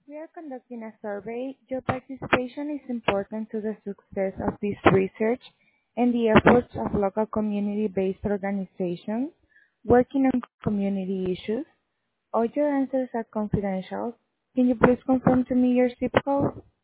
We are conducting a survey. Your participation is important to the success of this research and the efforts of local community-based organizations working on community issues. All your answers are confidential. Can you please confirm to me your zip code?